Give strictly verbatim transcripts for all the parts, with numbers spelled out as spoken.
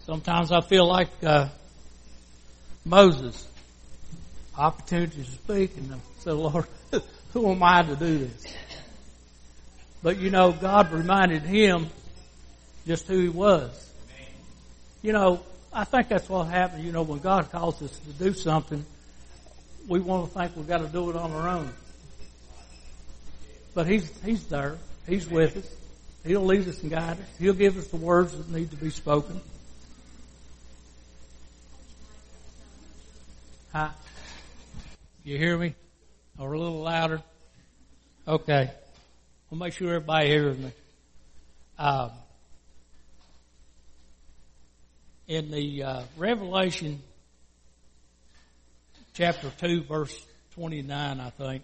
Sometimes I feel like uh, Moses, opportunity to speak, and I said, Lord, who am I to do this? But you know, God reminded him just who he was. You know, I think that's what happens. You know, when God calls us to do something, we want to think we've got to do it on our own. But he's he's there. He's with us. He'll lead us and guide us. He'll give us the words that need to be spoken. Hi. You hear me? Or a little louder? Okay. We'll make sure everybody hears me. Um, in the uh, Revelation chapter two, verse twenty-nine, I think,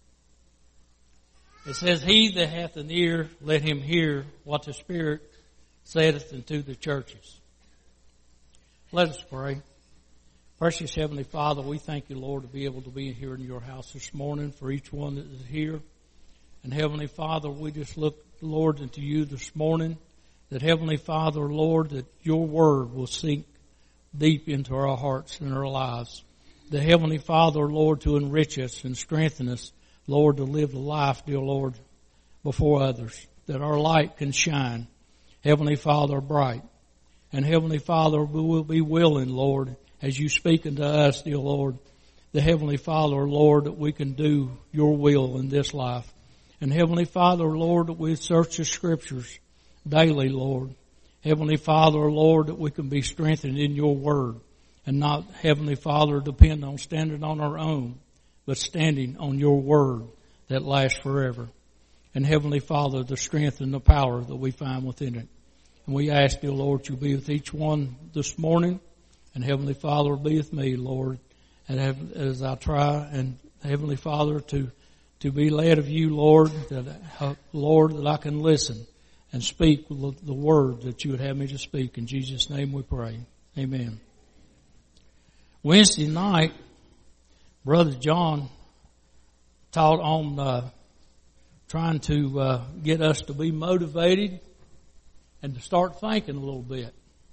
it says, He that hath an ear, let him hear what the Spirit saith unto the churches. Let us pray. Precious Heavenly Father, we thank you, Lord, to be able to be here in your house this morning for each one that is here. And Heavenly Father, we just look, Lord, into you this morning, that Heavenly Father, Lord, that your word will sink deep into our hearts and our lives. The Heavenly Father, Lord, to enrich us and strengthen us, Lord, to live the life, dear Lord, before others, that our light can shine, Heavenly Father, bright. And Heavenly Father, we will be willing, Lord, as you speak unto us, dear Lord, the Heavenly Father, Lord, that we can do your will in this life. And Heavenly Father, Lord, that we search the Scriptures daily, Lord. Heavenly Father, Lord, that we can be strengthened in your word and not, Heavenly Father, depend on standing on our own, but standing on your word that lasts forever. And Heavenly Father, the strength and the power that we find within it. And we ask you, Lord, you be with each one this morning. And Heavenly Father, be with me, Lord, and have, as I try, and Heavenly Father, to to be led of you, Lord, that uh, Lord, that I can listen and speak the word that you would have me to speak. In Jesus' name we pray. Amen. Wednesday night, Brother John taught on uh, trying to uh, get us to be motivated and to start thinking a little bit.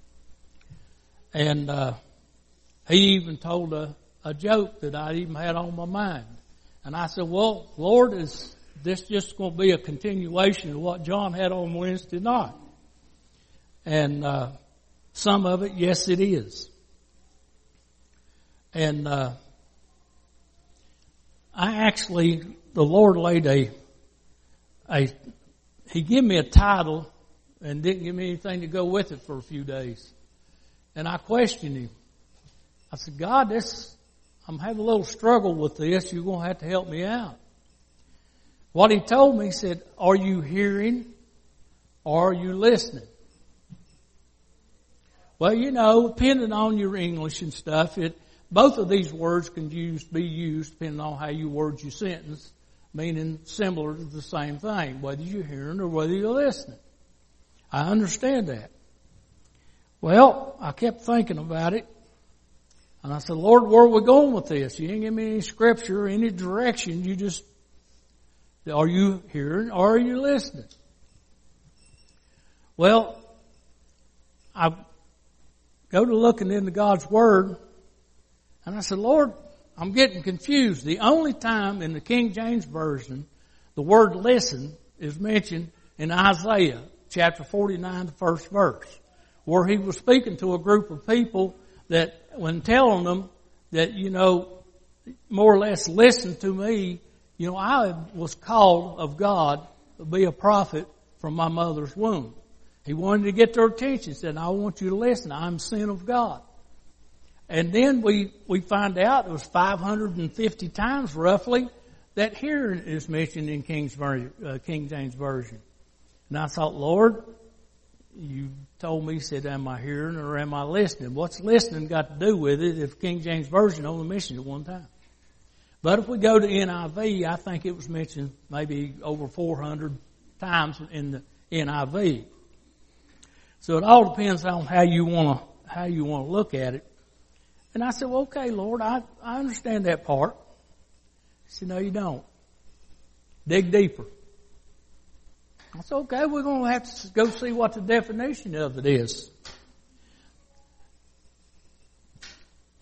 And uh, he even told a, a joke that I even had on my mind. And I said, well, Lord, is this just going to be a continuation of what John had on Wednesday night? And uh, some of it, yes, it is. And uh, I actually, the Lord laid a, a, he gave me a title and didn't give me anything to go with it for a few days. And I questioned him. I said, God, this, I'm having a little struggle with this. You're going to have to help me out. What he told me, he said, are you hearing or are you listening? Well, you know, depending on your English and stuff, it, both of these words can use, be used depending on how you word your sentence, meaning similar to the same thing, whether you're hearing or whether you're listening. I understand that. Well, I kept thinking about it. And I said, Lord, where are we going with this? You ain't give me any scripture, any direction. You just, are you hearing or are you listening? Well, I go to looking into God's Word, and I said, Lord, I'm getting confused. The only time in the King James Version the word listen is mentioned in Isaiah chapter forty-nine, the first verse, where he was speaking to a group of people that when telling them that, you know, more or less listen to me, you know, I was called of God to be a prophet from my mother's womb. He wanted to get their attention. He said, I want you to listen. I'm sent of God. And then we, we find out it was five hundred fifty times roughly that hearing is mentioned in King's, uh, King James Version. And I thought, Lord, you told me, said, am I hearing or am I listening? What's listening got to do with it if King James Version only mentioned it one time? But if we go to N I V, I think it was mentioned maybe over four hundred times in the N I V. So it all depends on how you want to, how you want to look at it. And I said, well, okay, Lord, I, I understand that part. He said, no, you don't. Dig deeper. I said, okay, we're going to have to go see what the definition of it is.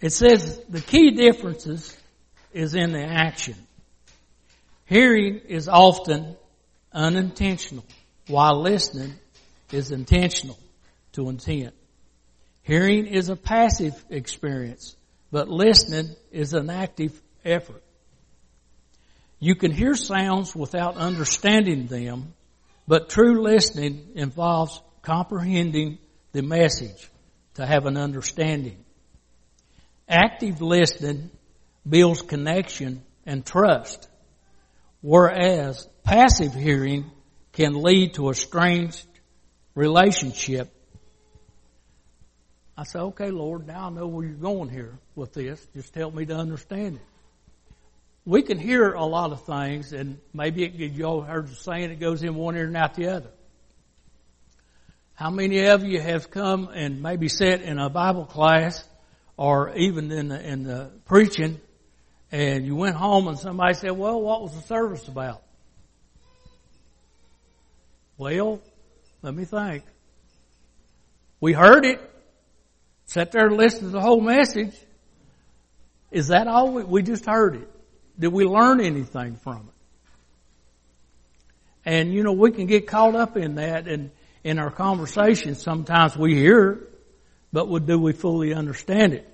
It says the key differences is in the action. Hearing is often unintentional, while listening is intentional to intent. Hearing is a passive experience, but listening is an active effort. You can hear sounds without understanding them, but true listening involves comprehending the message to have an understanding. Active listening builds connection and trust, whereas passive hearing can lead to a strained relationship. I say, okay, Lord, now I know where you're going here with this. Just help me to understand it. We can hear a lot of things, and maybe it, you all heard the saying, it goes in one ear and out the other. How many of you have come and maybe sat in a Bible class or even in the, in the preaching, and you went home and somebody said, well, what was the service about? Well, let me think. We heard it. Sat there and listened to the whole message. Is that all? We, we just heard it. Did we learn anything from it? And, you know, we can get caught up in that, and in our conversations, sometimes we hear it, but do we fully understand it?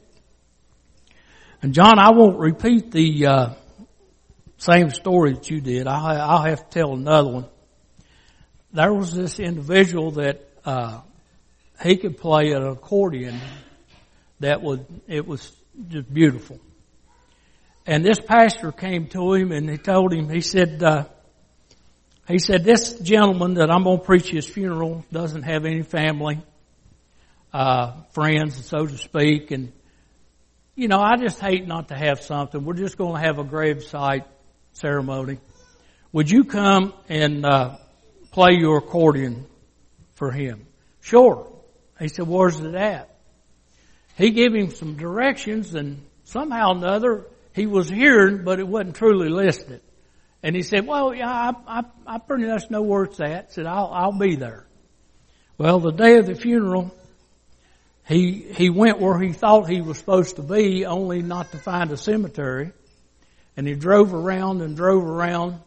And John, I won't repeat the uh, same story that you did. I'll, I'll have to tell another one. There was this individual that uh, he could play an accordion that would, it was just beautiful. And this pastor came to him and he told him, he said, uh, he said, this gentleman that I'm going to preach his funeral doesn't have any family, uh, friends, so to speak. And, you know, I just hate not to have something. We're just going to have a gravesite ceremony. Would you come and, uh, play your accordion for him? Sure. He said, where's it at? He gave him some directions, and somehow or another he was hearing, but it wasn't truly listening. And he said, well, yeah, I, I, I pretty much know where it's at. Said, I'll, I'll be there. Well, the day of the funeral, he, he went where he thought he was supposed to be, only not to find a cemetery. And he drove around and drove around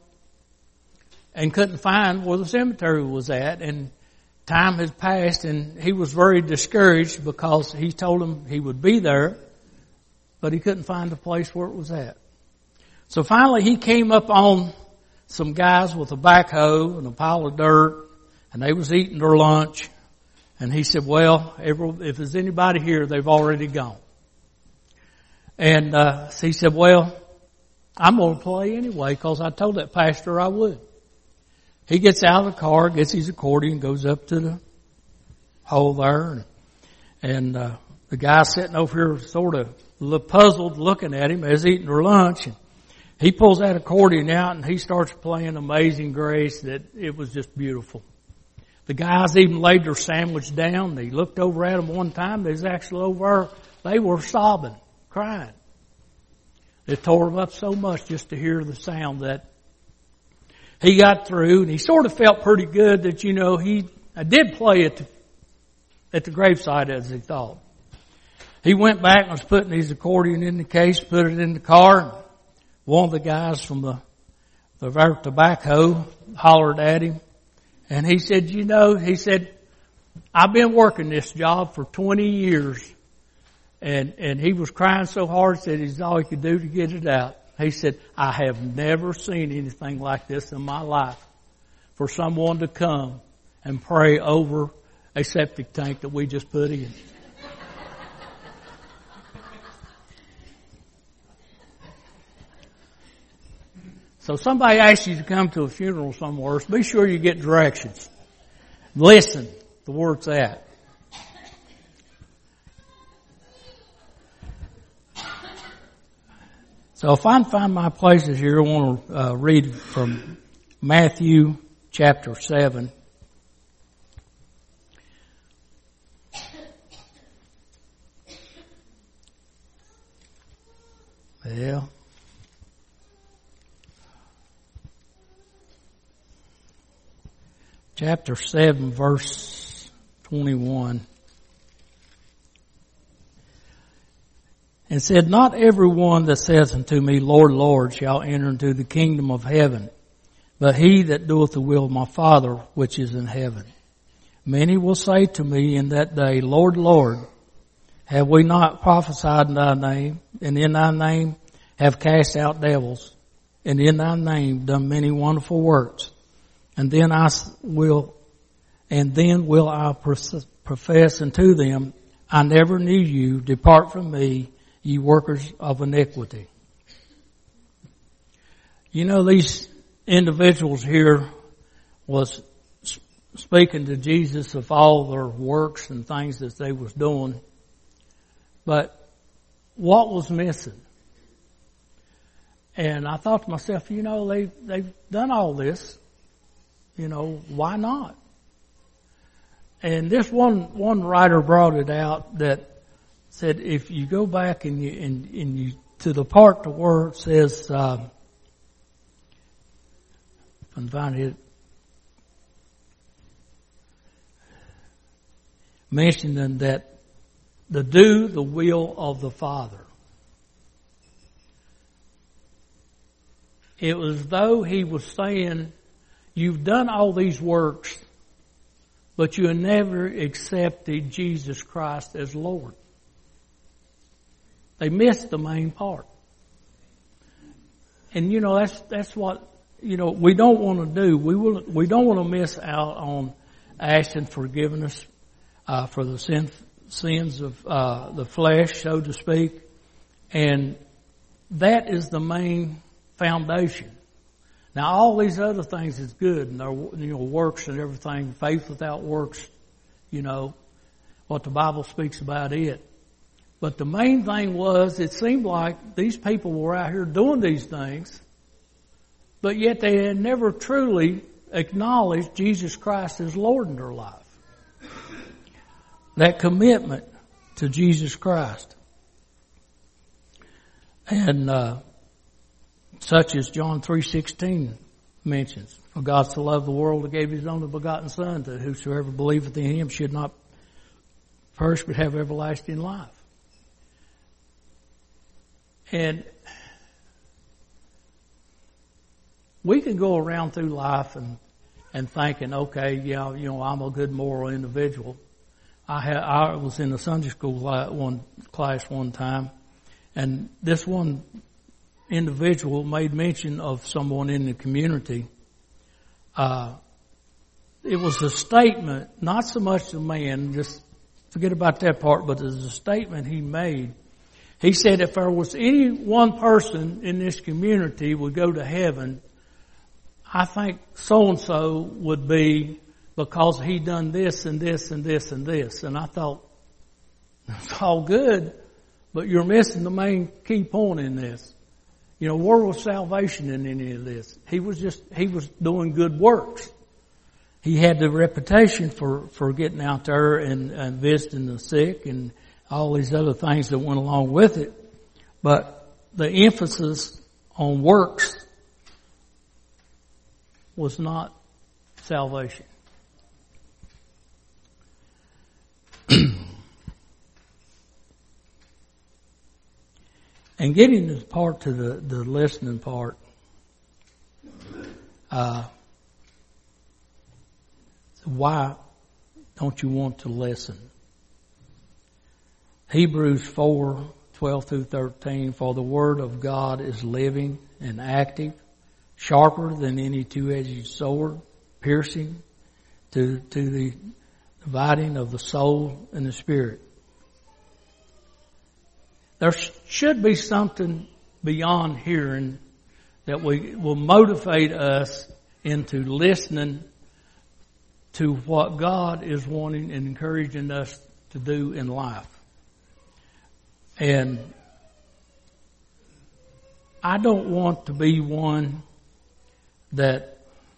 and couldn't find where the cemetery was at. And time had passed, and he was very discouraged because he told him he would be there, but he couldn't find the place where it was at. So finally he came up on some guys with a backhoe and a pile of dirt, and they was eating their lunch. And he said, well, if there's anybody here, they've already gone. And uh, so he said, well, I'm going to play anyway because I told that pastor I would. He gets out of the car, gets his accordion, goes up to the hole there, and, and uh, the guy sitting over here sort of puzzled looking at him as eating their lunch. And he pulls that accordion out and he starts playing Amazing Grace. That it was just beautiful. The guys even laid their sandwich down. They looked over at them one time. They was actually over there. They were sobbing, crying. It tore them up so much just to hear the sound that he got through, and he sort of felt pretty good that, you know, he I did play at the, at the gravesite as he thought. He went back and was putting his accordion in the case, put it in the car. One of the guys from the, the tobacco hollered at him, and he said, you know, he said, I've been working this job for twenty years, and, and he was crying so hard that he's all he could do to get it out. He said, I have never seen anything like this in my life, for someone to come and pray over a septic tank that we just put in. So somebody asks you to come to a funeral somewhere, so be sure you get directions. Listen to where it's at. So if I can find my places here, I want to uh, read from Matthew chapter seven. Yeah. Chapter seven, verse twenty-one. and said, Not every one that saith unto me, Lord, Lord, shall enter into the kingdom of heaven, but he that doeth the will of my Father which is in heaven. Many will say to me in that day, Lord, Lord, have we not prophesied in thy name, and in thy name have cast out devils, and in thy name done many wonderful works? And then I will, and then will I profess unto them, I never knew you, depart from me, ye workers of iniquity. You know, these individuals here was speaking to Jesus of all their works and things that they was doing. But what was missing? And I thought to myself, you know, they, they've done all this. You know, why not? And this one, one writer brought it out that said if you go back and you, and, and you, to the part where it says, uh, if I can find it, mentioning that to do the will of the Father. It was as though he was saying, you've done all these works, but you have never accepted Jesus Christ as Lord. They missed the main part. And you know, that's, that's what, you know, we don't want to do. We will, we don't want to miss out on asking forgiveness, uh, for the sin, sins of, uh, the flesh, so to speak. And that is the main foundation. Now all these other things is good, and their, you know, works and everything, faith without works, you know, what the Bible speaks about it. But the main thing was, it seemed like these people were out here doing these things, but yet they had never truly acknowledged Jesus Christ as Lord in their life. That commitment to Jesus Christ. And, uh, such as John three sixteen mentions, for God so loved the world that gave his only begotten Son, that whosoever believeth in him should not perish but have everlasting life. And we can go around through life and and thinking, okay, yeah, you know, I'm a good moral individual. I had I was in a Sunday school one class one time, and this one individual made mention of someone in the community. Uh, it was a statement, not so much the man, just forget about that part, but it was a statement he made. He said if there was any one person in this community would go to heaven, I think so-and-so would be because he done this and this and this and this. And I thought, it's all good, but you're missing the main key point in this. You know, where was salvation in any of this? He was just, he was doing good works. He had the reputation for, for getting out there and, and visiting the sick and all these other things that went along with it. But the emphasis on works was not salvation. And getting this part to the, the listening part, uh, why don't you want to listen? Hebrews four, twelve through thirteen, for the word of God is living and active, sharper than any two-edged sword, piercing to, to the dividing of the soul and the spirit. There should be something beyond hearing that we will motivate us into listening to what God is wanting and encouraging us to do in life. And I don't want to be one that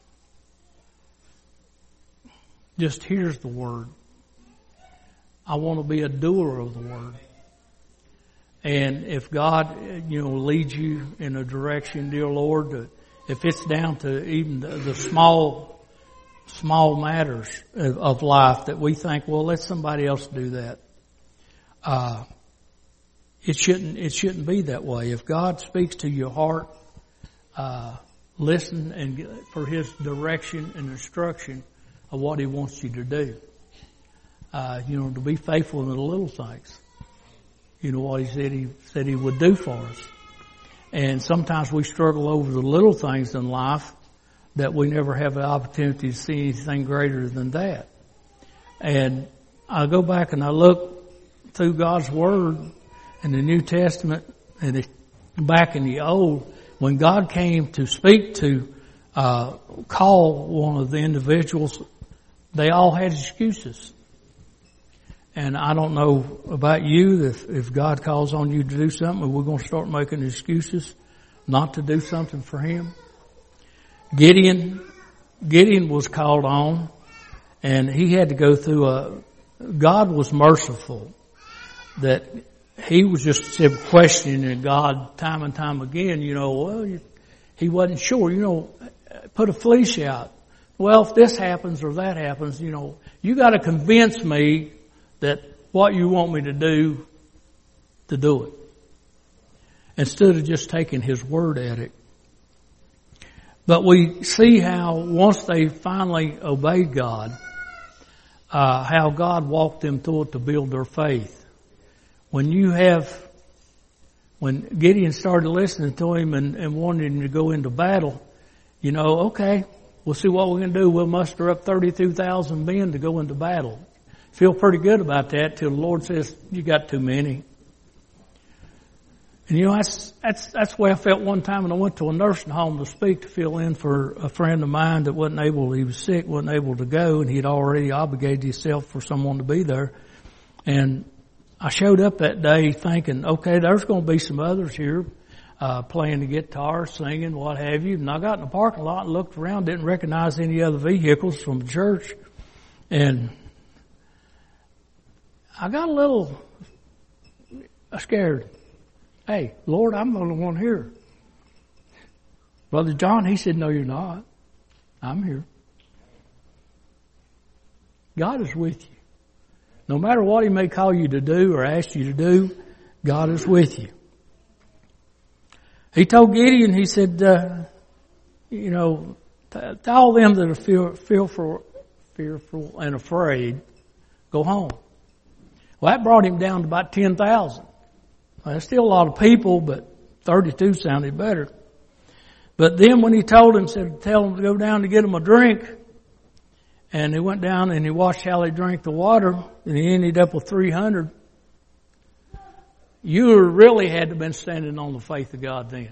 just hears the word. I want to be a doer of the word. And if God, you know, leads you in a direction, dear Lord, to, if it's down to even the, the small, small matters of, of life that we think, well, let somebody else do that. Uh, it shouldn't, it shouldn't be that way. If God speaks to your heart, uh, listen and get for His direction and instruction of what He wants you to do. Uh, you know, to be faithful in the little things. You know what He said He said He would do for us. And sometimes we struggle over the little things in life that we never have the opportunity to see anything greater than that. And I go back and I look through God's Word in the New Testament and it, back in the Old, when God came to speak to uh call one of the individuals, they all had excuses. And I don't know about you, if, if God calls on you to do something, we're going to start making excuses not to do something for Him. Gideon, Gideon was called on, and he had to go through a, God was merciful, that he was just questioning God time and time again, you know, well, he wasn't sure, you know, put a fleece out. Well, if this happens or that happens, you know, you got to convince me that what you want me to do, to do it. Instead of just taking His word at it. But we see how once they finally obeyed God, uh, how God walked them through it to build their faith. When you have, when Gideon started listening to him and, and wanted him to go into battle, you know, okay, we'll see what we're going to do. We'll muster up thirty-two thousand men to go into battle. Feel pretty good about that till the Lord says, you got too many. And you know, that's, that's, that's the way I felt one time when I went to a nursing home to speak to fill in for a friend of mine that wasn't able, he was sick, wasn't able to go, and he'd already obligated himself for someone to be there. And I showed up that day thinking, okay, there's going to be some others here, uh, playing the guitar, singing, what have you. And I got in the parking lot and looked around, didn't recognize any other vehicles from the church. And I got a little scared. Hey, Lord, I'm the only one here. Brother John, he said, no, you're not. I'm here. God is with you. No matter what He may call you to do or ask you to do, God is with you. He told Gideon, he said, uh, you know, to all them that are fear, fearful, fearful and afraid, go home. Well, that brought him down to about ten thousand. Well, that's still a lot of people, but thirty-two sounded better. But then when he told him, said, tell him to go down to get him a drink, and he went down and he watched how they drank the water, and he ended up with three hundred. You really had to have been standing on the faith of God then.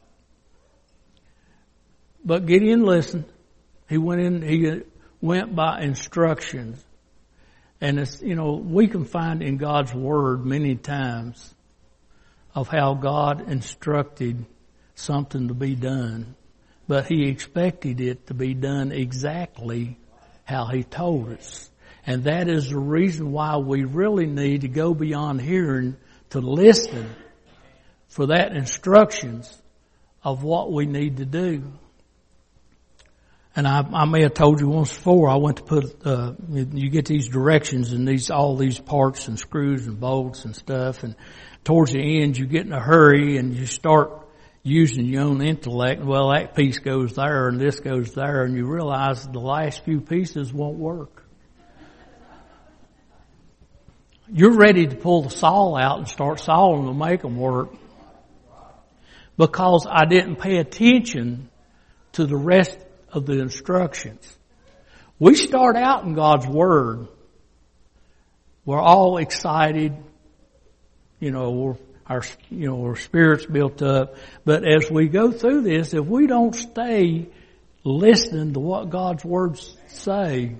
But Gideon listened. He went in, he went by instructions. And it's, you know, we can find in God's Word many times of how God instructed something to be done, but He expected it to be done exactly how He told us. And that is the reason why we really need to go beyond hearing to listen for that instructions of what we need to do. And I, I may have told you once before, I went to put, uh, you get these directions and these, all these parts and screws and bolts and stuff, and towards the end you get in a hurry and you start using your own intellect. Well, that piece goes there and this goes there, and you realize the last few pieces won't work. You're ready to pull the saw out and start sawing to make them work, because I didn't pay attention to the rest of the instructions. We start out in God's Word. We're all excited. You know, we're, our, you know, our spirit's built up. But as we go through this, if we don't stay listening to what God's words say,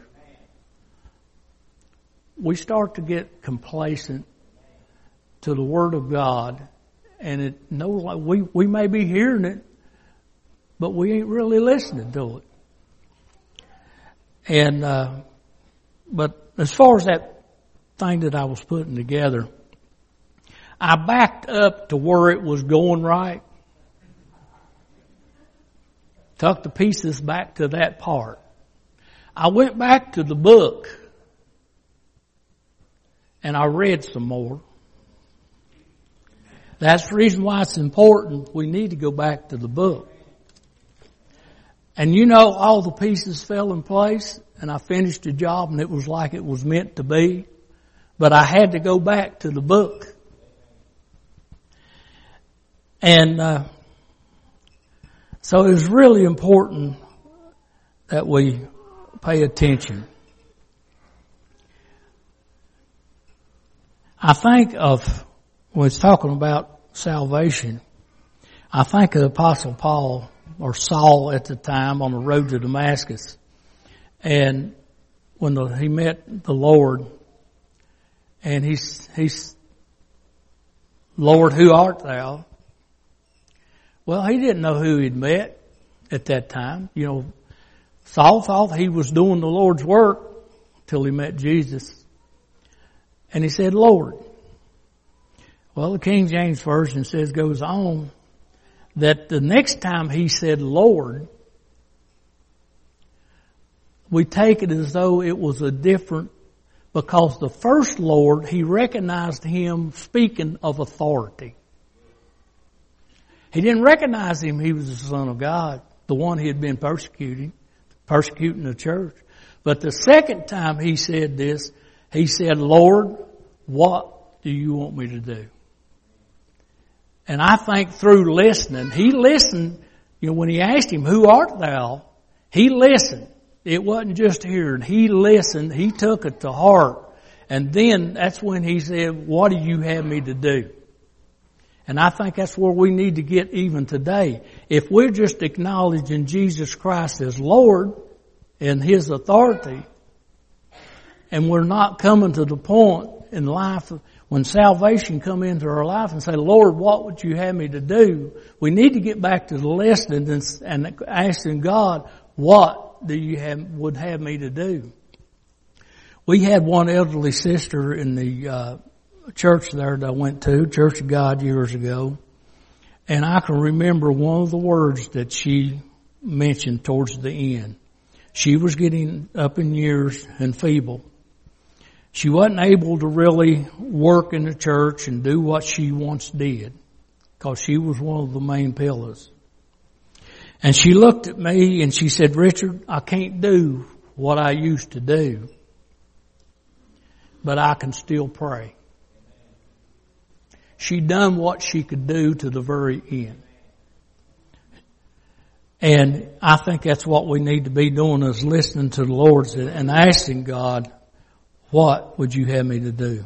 we start to get complacent to the Word of God. And it, no, we, we may be hearing it, but we ain't really listening to it. And, uh, but as far as that thing that I was putting together, I backed up to where it was going right. Tucked the pieces back to that part. I went back to the book and I read some more. That's the reason why it's important. We need to go back to the book. And you know, all the pieces fell in place, and I finished the job, and it was like it was meant to be. But I had to go back to the book. And uh, so it was really important that we pay attention. I think of, when it's talking about salvation, I think of the Apostle Paul, or Saul at the time, on the road to Damascus. And when the, he met the Lord, and he's, he's, Lord, who art thou? Well, he didn't know who he'd met at that time. You know, Saul thought he was doing the Lord's work till he met Jesus. And he said, Lord. Well, the King James Version says, goes on, that the next time he said Lord, we take it as though it was a different, because the first Lord, he recognized him speaking of authority. He didn't recognize him, he was the Son of God, the one he had been persecuting, persecuting the church. But the second time he said this, he said, Lord, what do you want me to do? And I think through listening, he listened, you know, when he asked him, who art thou? He listened. It wasn't just hearing. He listened. He took it to heart. And then that's when he said, what do you have me to do? And I think that's where we need to get even today. If we're just acknowledging Jesus Christ as Lord and His authority, and we're not coming to the point in life when salvation come into our life and say, Lord, what would you have me to do? We need to get back to the listening and, and asking God, what do you have, would have me to do? We had one elderly sister in the uh, church there that I went to, Church of God, years ago. And I can remember one of the words that she mentioned towards the end. She was getting up in years and feeble. She wasn't able to really work in the church and do what she once did, because she was one of the main pillars. And she looked at me and she said, Richard, I can't do what I used to do, but I can still pray. She done what she could do to the very end. And I think that's what we need to be doing, is listening to the Lord and asking God, what would you have me to do?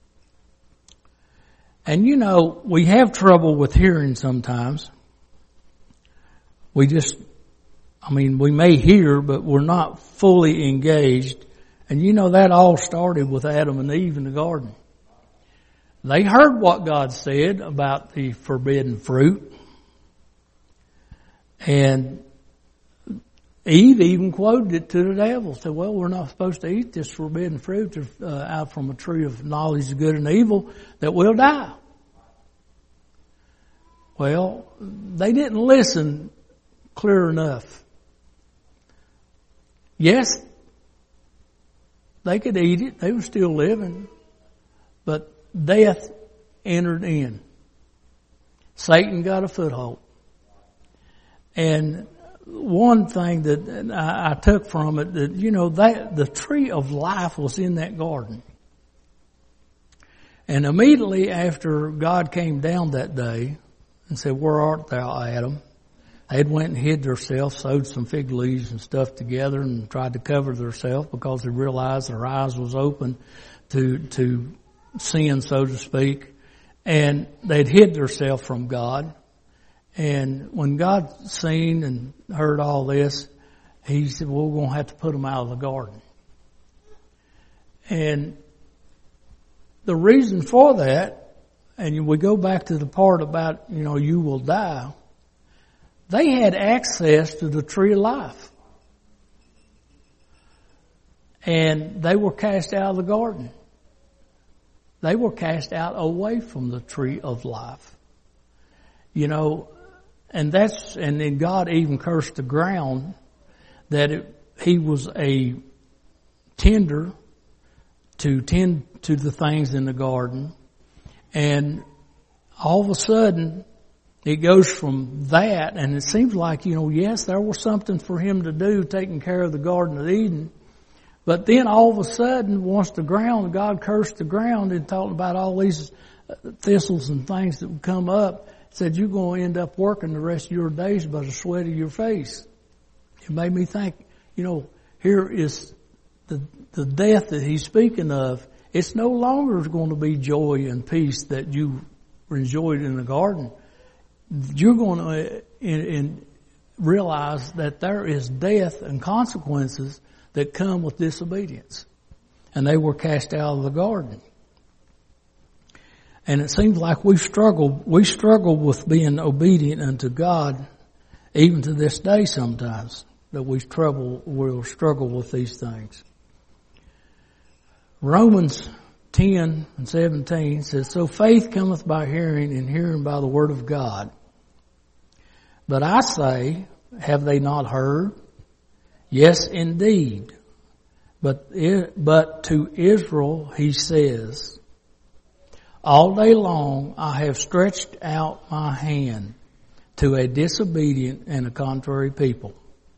And you know, we have trouble with hearing sometimes. We just, I mean, we may hear, but we're not fully engaged. And you know, that all started with Adam and Eve in the garden. They heard what God said about the forbidden fruit. And Eve even quoted it to the devil. Said, well, we're not supposed to eat this forbidden fruit uh, out from a tree of knowledge of good and evil, that we'll die. Well, they didn't listen clear enough. Yes, they could eat it. They were still living. But death entered in. Satan got a foothold. And one thing that I, I took from it, that, you know, that the tree of life was in that garden. And immediately after God came down that day and said, where art thou, Adam? They had went and hid themselves, sewed some fig leaves and stuff together and tried to cover themselves, because they realized their eyes was open to, to sin, so to speak. And they'd hid themselves from God. And when God seen and heard all this, He said, well, we're going to have to put them out of the garden. And the reason for that, and we go back to the part about, you know, you will die. They had access to the tree of life. And they were cast out of the garden. They were cast out away from the tree of life. You know, and that's, and then God even cursed the ground that it, He was a tender to tend to the things in the garden. And all of a sudden, it goes from that, and it seems like, you know, yes, there was something for him to do, taking care of the Garden of Eden. But then all of a sudden, once the ground, God cursed the ground and talked about all these thistles and things that would come up, said you're going to end up working the rest of your days by the sweat of your face. It made me think, you know, here is the the death that he's speaking of. It's no longer going to be joy and peace that you enjoyed in the garden. You're going to in, in realize that there is death and consequences that come with disobedience. And they were cast out of the garden. And it seems like we struggle, we struggle with being obedient unto God, even to this day sometimes, that we trouble, we'll struggle with these things. Romans ten and seventeen says, so faith cometh by hearing, and hearing by the word of God. But I say, have they not heard? Yes, indeed. But, but to Israel he says, all day long I have stretched out my hand to a disobedient and a contrary people.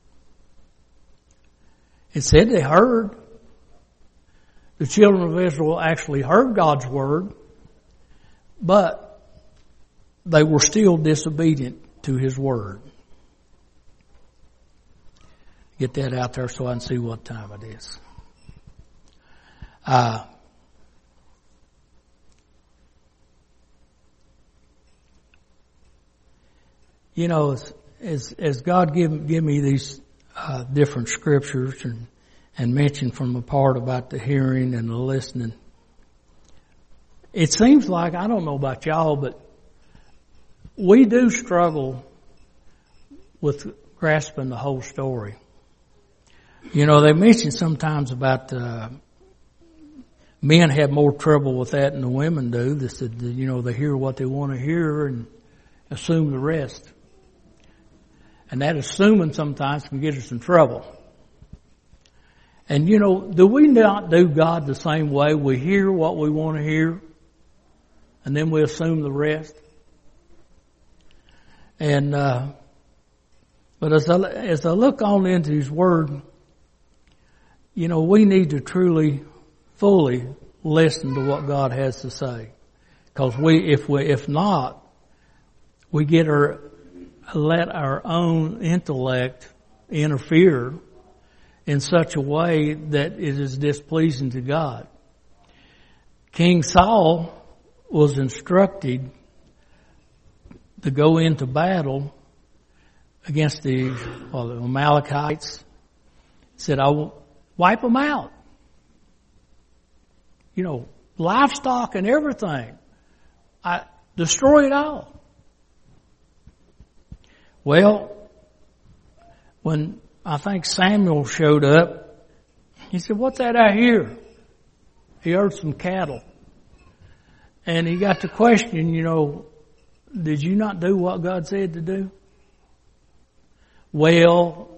It said they heard. The children of Israel actually heard God's word, but they were still disobedient to his word. Get that out there so I can see what time it is. Uh, you know, as, as, as God give, give me these uh, different scriptures and, and mention from a part about the hearing and the listening, it seems like, I don't know about y'all, but we do struggle with grasping the whole story. You know, they mention sometimes about uh, men have more trouble with that than the women do. They said, you know, they hear what they want to hear and assume the rest. And that assuming sometimes can get us in trouble. And, you know, do we not do God the same way? We hear what we want to hear, and then we assume the rest. And, uh, but as I, as I look on into His Word, you know, we need to truly, fully listen to what God has to say. Because we, if we, if not, we get our, let our own intellect interfere in such a way that it is displeasing to God. King Saul was instructed to go into battle against the, well, the Amalekites. He said, I will wipe them out. You know, livestock and everything. I destroy it all. Well, when I think Samuel showed up, he said, what's that I hear? He heard some cattle. And he got to question, you know, did you not do what God said to do? Well,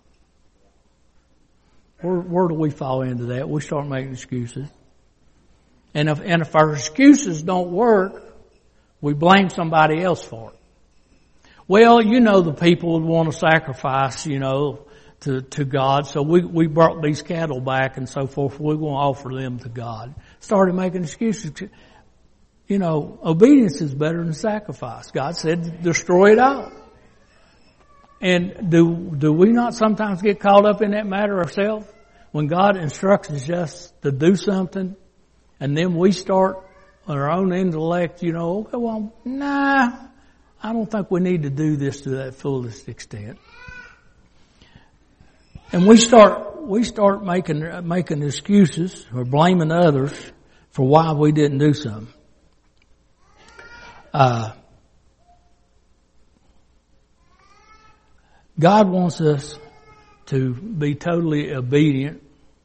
where, where do we fall into that? We start making excuses. And if, and if our excuses don't work, we blame somebody else for it. Well, you know, the people would want to sacrifice, you know, to, to God. So we, we brought these cattle back and so forth. We're going to offer them to God. Started making excuses. You know, obedience is better than sacrifice. God said, destroy it all. And do, do we not sometimes get caught up in that matter ourselves? When God instructs us to do something, and then we start on our own intellect, you know, okay, well, nah, I don't think we need to do this to that fullest extent. And we start, we start making, making excuses or blaming others for why we didn't do something. Uh, God wants us to be totally obedient.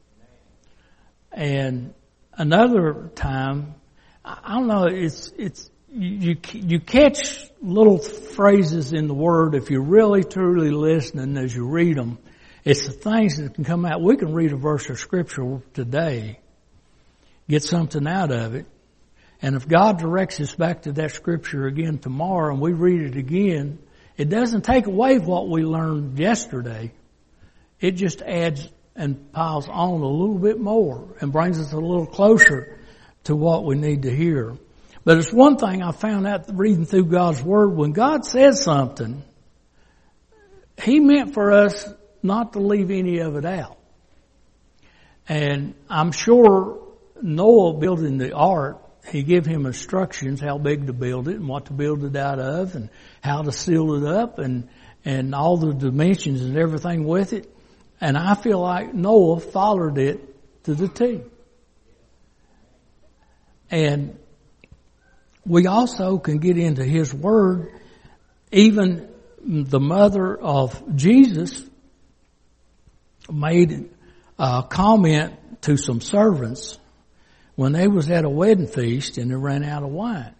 And another time, I don't know, it's, it's, you, you catch little phrases in the Word if you're really truly listening as you read them. It's the things that can come out. We can read a verse of Scripture today, get something out of it, And if God directs us back to that scripture again tomorrow and we read it again, it doesn't take away what we learned yesterday. It just adds and piles on a little bit more and brings us a little closer to what we need to hear. But it's one thing I found out reading through God's Word. When God says something, He meant for us not to leave any of it out. And I'm sure Noah building the ark, He gave him instructions how big to build it and what to build it out of and how to seal it up and, and all the dimensions and everything with it. And I feel like Noah followed it to the T. And we also can get into His Word. Even the mother of Jesus made a comment to some servants when they was at a wedding feast and they ran out of wine.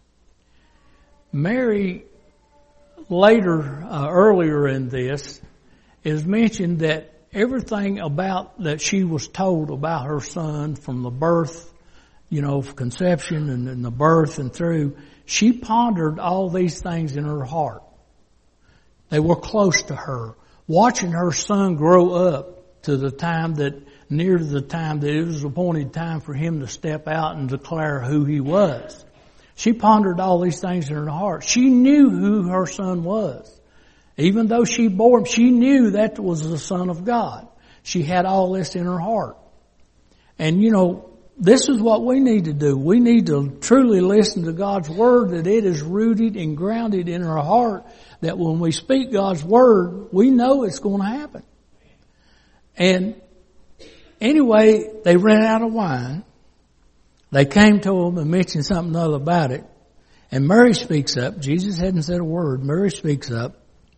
Mary, later, uh, earlier in this, is mentioned that everything about that she was told about her son from the birth, you know, conception and, and the birth and through, she pondered all these things in her heart. They were close to her. Watching her son grow up to the time that, near to the time that it was appointed time for him to step out and declare who he was. She pondered all these things in her heart. She knew who her son was. Even though she bore him, she knew that was the Son of God. She had all this in her heart. And you know, this is what we need to do. We need to truly listen to God's Word, that it is rooted and grounded in our heart, that when we speak God's Word, we know it's going to happen. And anyway, they ran out of wine. They came to him and mentioned something other about it. And Mary speaks up. Jesus hadn't said a word. Mary speaks up.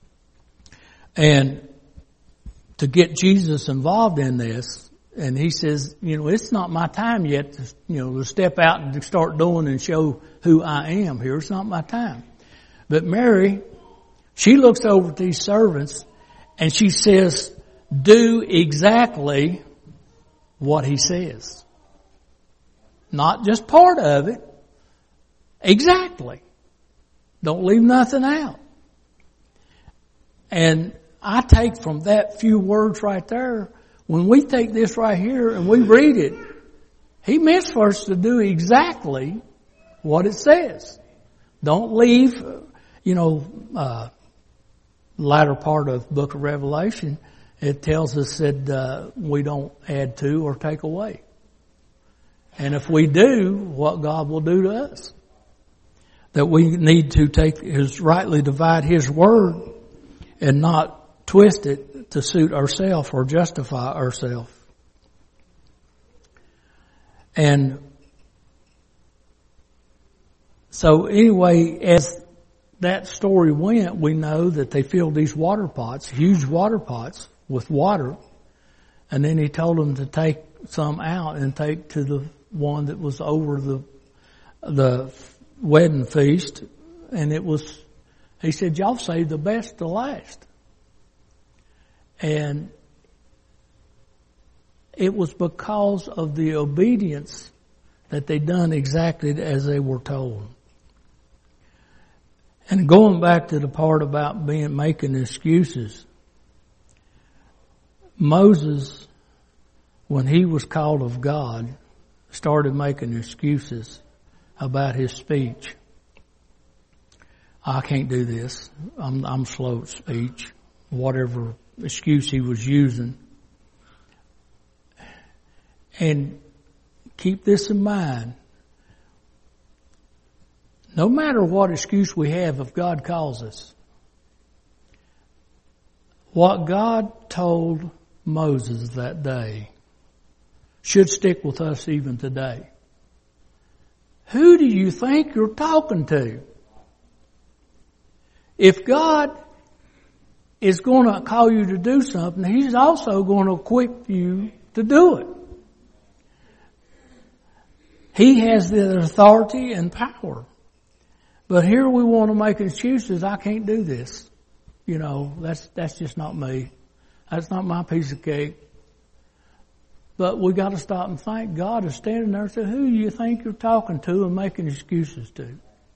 And to get Jesus involved in this, and he says, you know, it's not my time yet to, you know, to step out and to start doing and show who I am here. It's not my time. But Mary, she looks over at these servants and she says, do exactly what he says. Not just part of it. Exactly. Don't leave nothing out. And I take from that few words right there, when we take this right here and we read it, he meant for us to do exactly what it says. Don't leave, you know, uh, latter part of the book of Revelation, it tells us that uh, we don't add to or take away. And if we do, what God will do to us. That we need to take his, rightly divide His Word and not twist it to suit ourselves or justify ourselves. And so anyway, as that story went, we know that they filled these water pots, huge water pots with water. And then he told them to take some out and take to the one that was over the, the wedding feast. And it was, he said, y'all saved the best to last. And it was because of the obedience that they done exactly as they were told. And going back to the part about being making excuses, Moses, when he was called of God, started making excuses about his speech. I can't do this. I'm, I'm slow at speech. Whatever excuse he was using. And keep this in mind. No matter what excuse we have, if God calls us, what God told Moses that day should stick with us even today. Who do you think you're talking to? If God is going to call you to do something, He's also going to equip you to do it. He has the authority and power. But here we want to make excuses. I can't do this. You know, that's that's just not me. That's not my piece of cake. But we got to stop and think. God is standing there and say, who do you think you're talking to and making excuses to?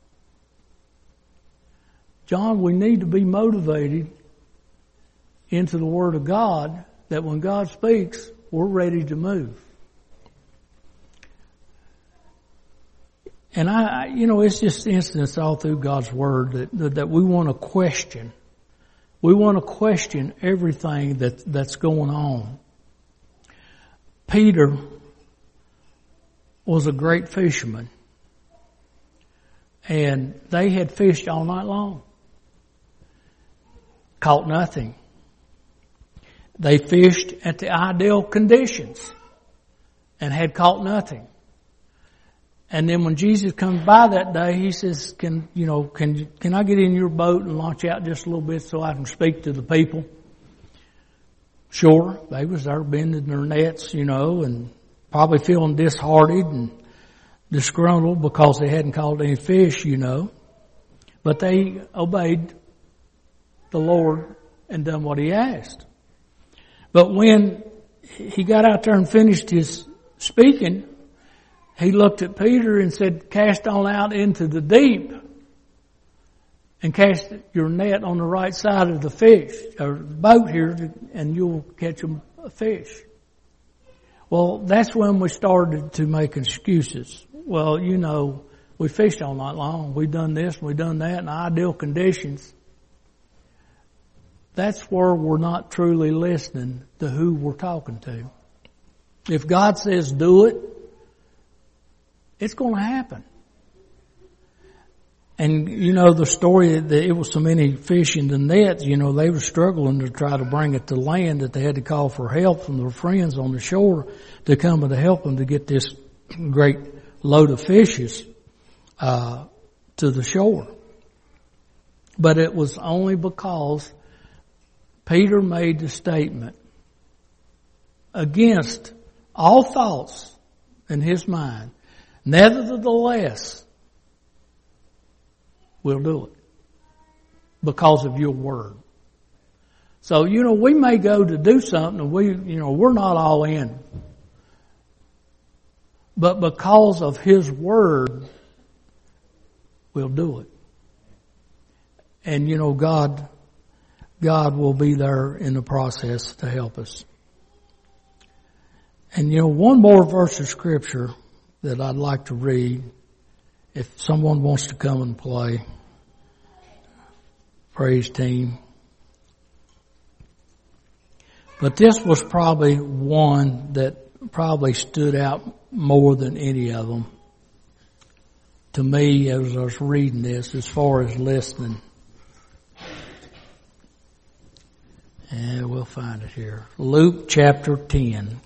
John, we need to be motivated into the Word of God, that when God speaks, we're ready to move. And I, you know, it's just instance all through God's Word that, that, that we want to question. We want to question everything that, that's going on. Peter was a great fisherman. And they had fished all night long. Caught nothing. They fished at the ideal conditions and had caught nothing. And then when Jesus comes by that day, he says, can, you know, can, can I get in your boat and launch out just a little bit so I can speak to the people? Sure. They was there bending their nets, you know, and probably feeling disheartened and disgruntled because they hadn't caught any fish, you know. But they obeyed the Lord and done what he asked. But when he got out there and finished his speaking, he looked at Peter and said, cast on out into the deep and cast your net on the right side of the fish or boat here, and you'll catch a fish. Well, that's when we started to make excuses. Well, you know, we fished all night long. We've done this and we've done that in ideal conditions. That's where we're not truly listening to who we're talking to. If God says do it, it's going to happen. And, you know, the story that it was so many fish in the nets, you know, they were struggling to try to bring it to land that they had to call for help from their friends on the shore to come and to help them to get this great load of fishes uh, to the shore. But it was only because Peter made the statement against all thoughts in his mind. Nevertheless, we'll do it because of your word. So, you know, we may go to do something and we, you know, we're not all in. But because of his word, we'll do it. And, you know, God, God will be there in the process to help us. And, you know, one more verse of Scripture that I'd like to read, if someone wants to come and play. Praise team. But this was probably one that probably stood out more than any of them to me as I was reading this, as far as listening. And we'll find it here. Luke chapter ten.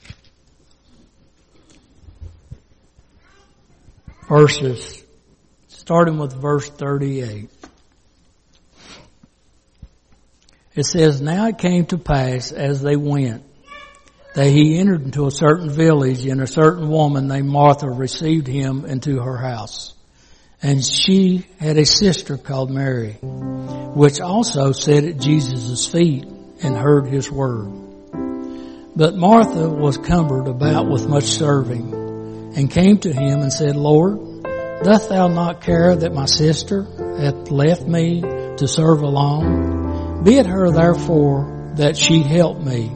Verses, starting with verse thirty-eight. It says, now it came to pass as they went, that he entered into a certain village, and a certain woman named Martha received him into her house. And she had a sister called Mary, which also sat at Jesus' feet and heard his word. But Martha was cumbered about with much serving, and came to him and said, Lord, dost thou not care that my sister hath left me to serve alone? Bid her therefore that she help me.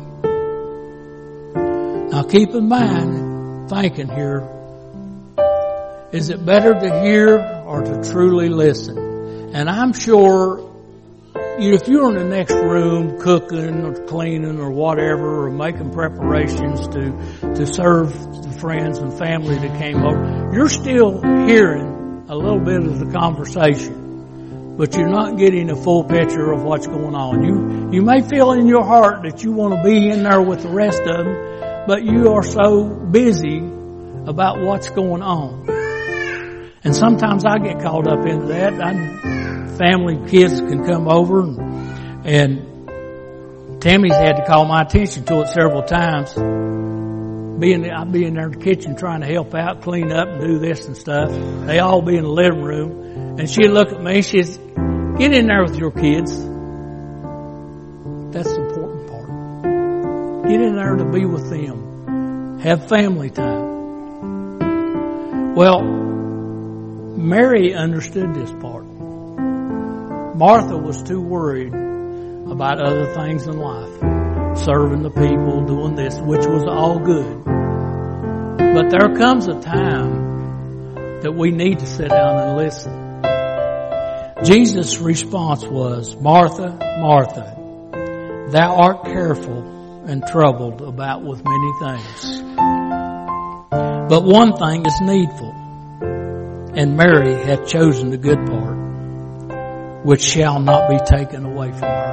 Now keep in mind, thinking here, is it better to hear or to truly listen? And I'm sure you, if you're in the next room cooking or cleaning or whatever, or making preparations to, to serve the friends and family that came over, you're still hearing a little bit of the conversation, but you're not getting a full picture of what's going on. You, you may feel in your heart that you want to be in there with the rest of them, but you are so busy about what's going on. And sometimes I get caught up into that. I, family, kids can come over, and, and Tammy's had to call my attention to it several times. Being, I'd be in there in the kitchen trying to help out, clean up, and do this and stuff. They all be in the living room, and she'd look at me. She'd say, "Get in there with your kids." That's the important part. Get in there to be with them. have family time. Well, Mary understood this part. Martha was too worried about other things in life, serving the people, doing this, which was all good. But there comes a time that we need to sit down and listen. Jesus' response was, Martha, Martha, thou art careful and troubled about with many things. But one thing is needful, and Mary hath chosen the good part, which shall not be taken away from her.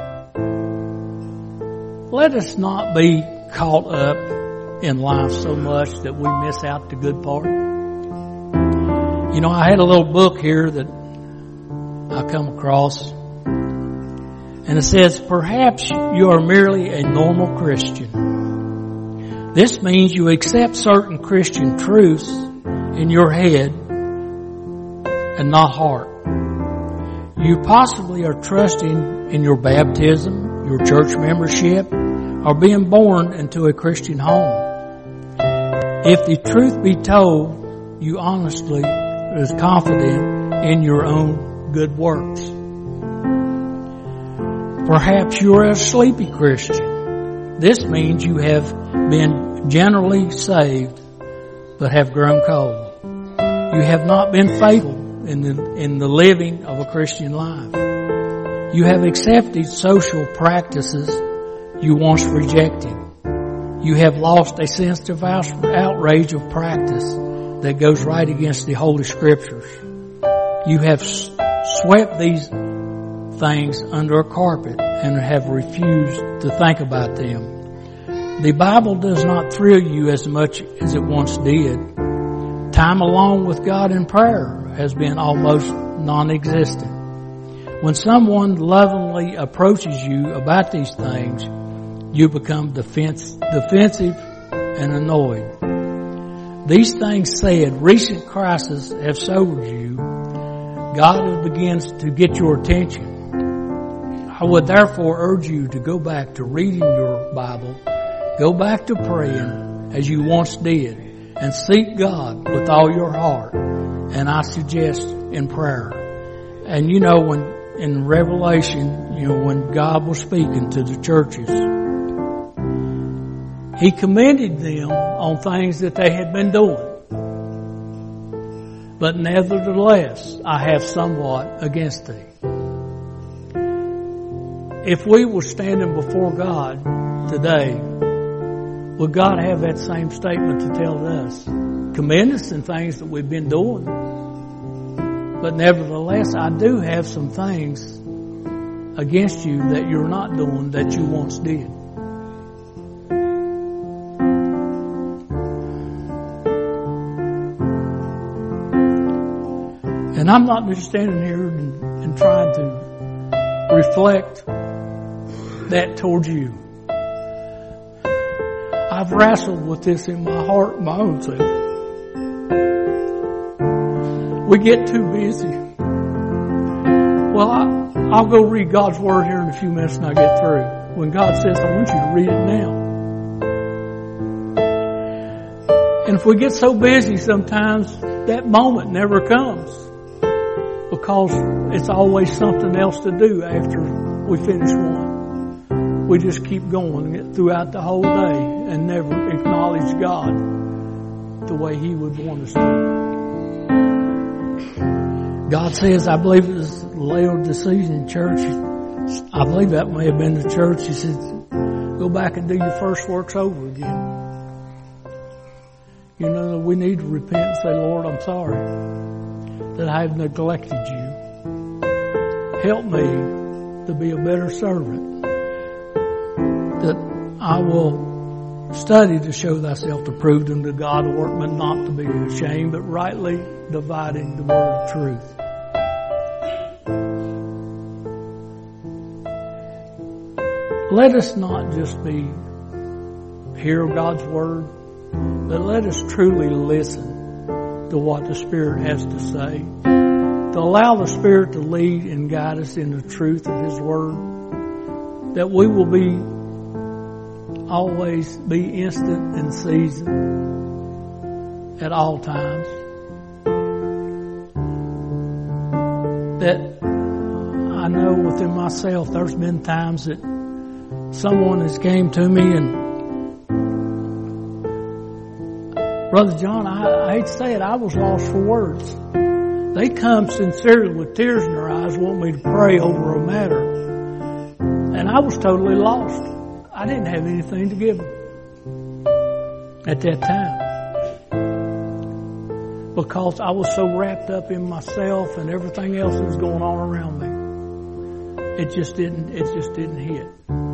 Let us not be caught up in life so much that we miss out the good part. You know, I had a little book here that I come across, and it says, perhaps you are merely a normal Christian. This means you accept certain Christian truths in your head and not heart. You possibly are trusting in your baptism, your church membership, or being born into a Christian home. If the truth be told, you honestly is confident in your own good works. Perhaps you are a sleepy Christian. This means you have been generally saved, but have grown cold. You have not been faithful in the, in the living of a Christian life. You have accepted social practices you once rejected. You have lost a sensitive outrage of practice that goes right against the Holy Scriptures. You have swept these things under a carpet and have refused to think about them. The Bible does not thrill you as much as it once did. Time alone with God in prayer has been almost non-existent. When someone lovingly approaches you about these things, you become defense, defensive and annoyed. These things said, recent crises have sobered you. God begins to get your attention. I would therefore urge you to go back to reading your Bible, go back to praying as you once did, and seek God with all your heart. And I suggest in prayer. And you know, when in Revelation, you know, when God was speaking to the churches, He commended them on things that they had been doing. But nevertheless, I have somewhat against thee. If we were standing before God today, would God have that same statement to tell us? Commend us in things that we've been doing. But nevertheless, I do have some things against you that you're not doing that you once did. And I'm not just standing here and, and trying to reflect that towards you. I've wrestled with this in my heart, my own self. We get too busy. Well, I, I'll go read God's Word here in a few minutes and I'll get through. When God says, I want you to read it now. And if we get so busy sometimes, that moment never comes. Because it's always something else to do after we finish one. We just keep going throughout the whole day and never acknowledge God the way He would want us to. God says, I believe it was Laodicean church. I believe that may have been the church. He said, go back and do your first works over again. You know, we need to repent and say, Lord, I'm sorry that I have neglected you. Help me to be a better servant. That I will study to show thyself approved unto God, a workman not to be ashamed, but rightly dividing the word of truth. Let us not just be hear God's word, but let us truly listen to what the Spirit has to say. To allow the Spirit to lead and guide us in the truth of His word. That we will be always be instant in season at all times. That I know within myself there's been times that someone has came to me and, Brother John, I, I hate to say it, I was lost for words. They come sincerely with tears in their eyes, want me to pray over a matter. And I was totally lost. I didn't have anything to give them at that time. Because I was so wrapped up in myself and everything else that was going on around me. It just didn't, it just didn't hit.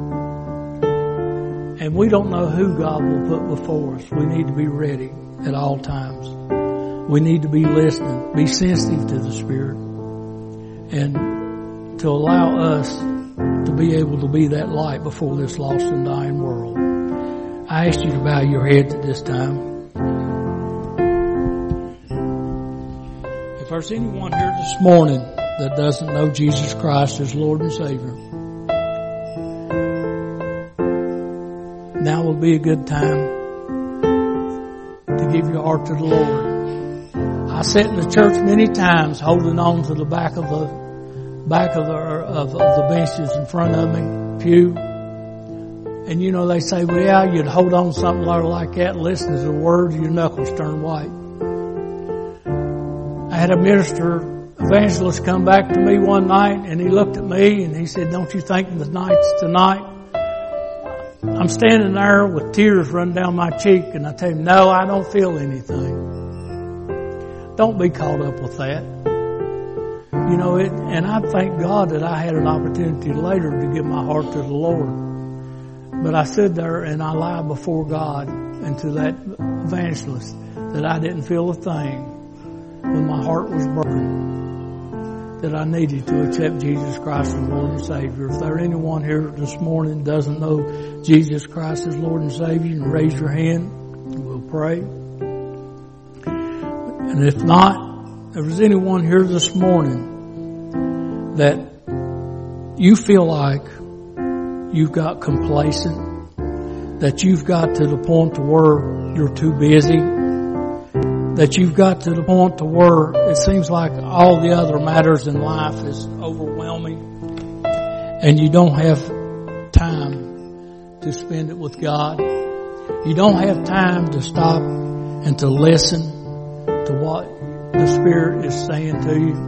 And we don't know who God will put before us. We need to be ready at all times. We need to be listening, be sensitive to the Spirit, and to allow us to be able to be that light before this lost and dying world. I ask you to bow your heads at this time. If there's anyone here this morning that doesn't know Jesus Christ as Lord and Savior, now will be a good time to give your heart to the Lord. I sat in the church many times holding on to the back of the back of the of, of the benches in front of me, pew. And you know, they say, well, yeah, you'd hold on to something like that and listen to the word, your knuckles turn white. I had a minister evangelist come back to me one night, and he looked at me and he said, don't you think the night's tonight? I'm standing there with tears running down my cheek, and I tell him, no, I don't feel anything. Don't be caught up with that. You know, it, and I thank God that I had an opportunity later to give my heart to the Lord. But I stood there and I lied before God and to that evangelist that I didn't feel a thing when my heart was broken, that I needed to accept Jesus Christ as Lord and Savior. If there anyone here this morning doesn't know Jesus Christ as Lord and Savior, you can raise your hand and we'll pray. And if not, if there's anyone here this morning that you feel like you've got complacent, that you've got to the point to where you're too busy, that you've got to the point to where it seems like all the other matters in life is overwhelming and you don't have time to spend it with God. You don't have time to stop and to listen to what the Spirit is saying to you.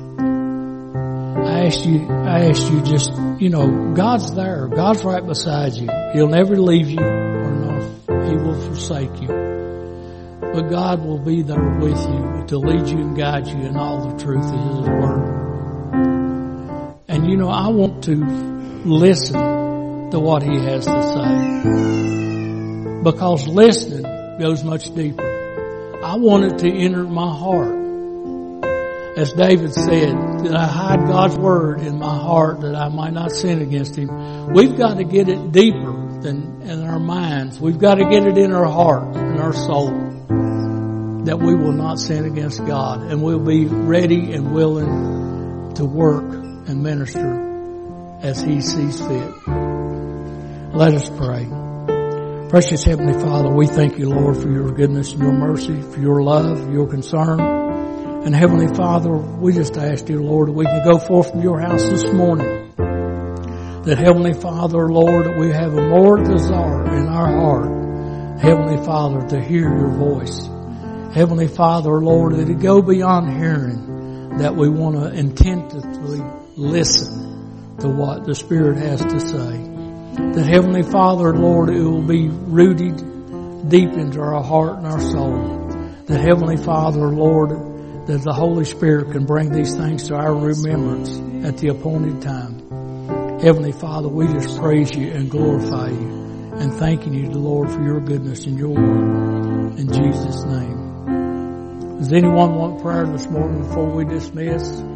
I ask you, I ask you just, you know, God's there. God's right beside you. He'll never leave you or no, He will forsake you. But God will be there with you to lead you and guide you in all the truth of His Word. And you know, I want to listen to what He has to say. Because listening goes much deeper. I want it to enter my heart. As David said, that I hide God's Word in my heart that I might not sin against Him. We've got to get it deeper than in our minds. We've got to get it in our heart, in our soul, that we will not sin against God, and we'll be ready and willing to work and minister as He sees fit. Let us pray. Precious Heavenly Father, we thank you, Lord, for your goodness and your mercy, for your love, your concern. And Heavenly Father, we just ask you, Lord, that we can go forth from your house this morning. That Heavenly Father, Lord, that we have a more desire in our heart, Heavenly Father, to hear your voice. Heavenly Father, Lord, that it go beyond hearing, that we want to intensively listen to what the Spirit has to say. That Heavenly Father, Lord, it will be rooted deep into our heart and our soul. That Heavenly Father, Lord, that the Holy Spirit can bring these things to our remembrance at the appointed time. Heavenly Father, we just praise you and glorify you and thanking you, Lord, for your goodness and your word. In Jesus' name. Does anyone want prayer this morning before we dismiss?